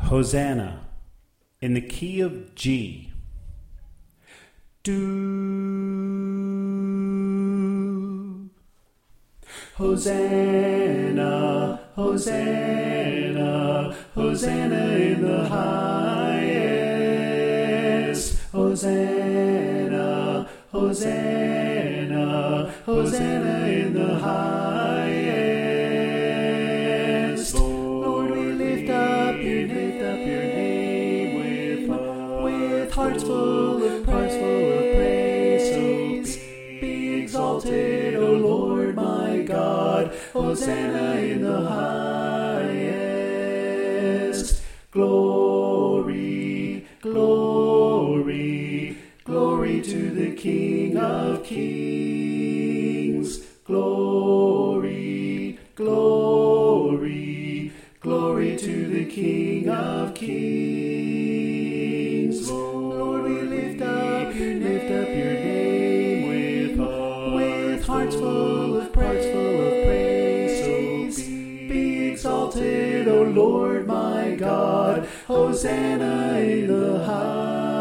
Hosanna in the key of G. Do. Hosanna, Hosanna, Hosanna in the highest. Hosanna, Hosanna, Hosanna in the highest. Lord, we lift up your name with hearts full of praise. So be exalted, O Lord my God. Hosanna in the highest. Glory, glory, glory to the King of Kings. Glory, glory, glory to the King of Kings. Lord, we lift up your name with hearts full of praise. So be exalted, O Lord my God. Hosanna in the highest.